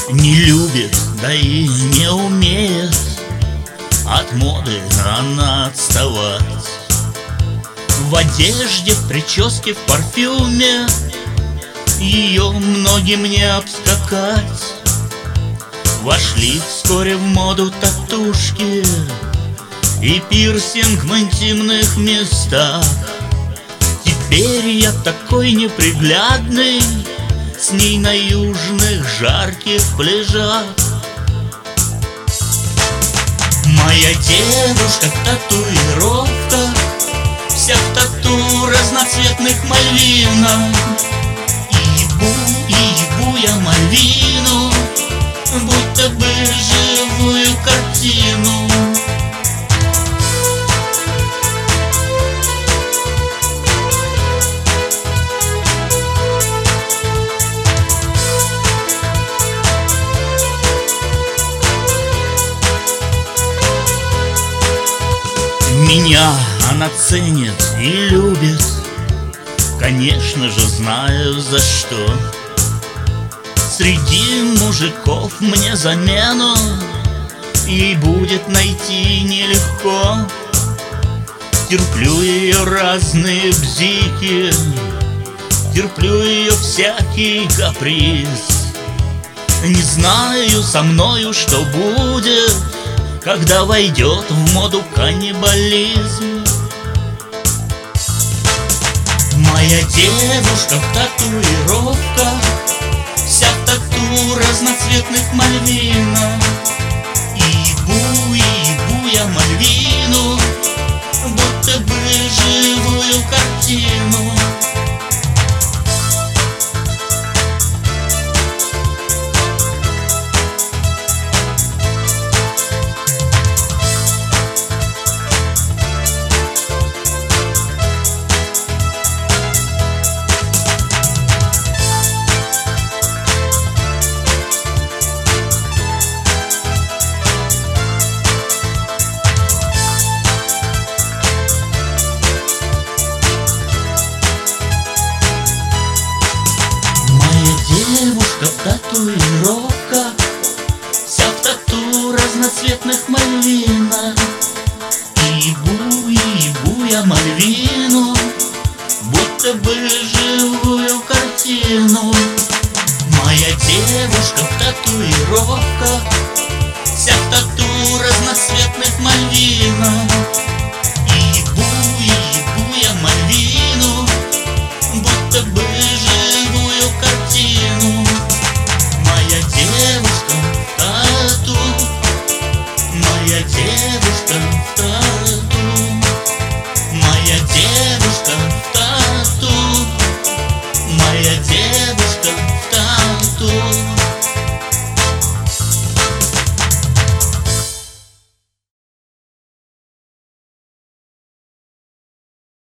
Не любит, да и не умеет от моды рано отставать. В одежде, в прическе, в парфюме ее многим не обскакать. Вошли вскоре в моду татушки и пирсинг в интимных местах. Теперь я такой неприглядный, с ней на южных жарких пляжах. Моя девушка в татуировках, вся в тату разноцветных мальвинок. И ебу я Мальвину, будто бы живую картину. Меня она ценит и любит, конечно же, знаю за что. Среди мужиков мне замену ей будет найти нелегко. Терплю ее разные бзики, терплю ее всякий каприз. Не знаю со мною, что будет, когда войдет в моду каннибализм. Моя девушка в татуировках, вся в тату разноцветных мальвинок. И ебу я Мальвину, будто бы живую картину. Девушка в татуировках, вся в тату разноцветных мальвин.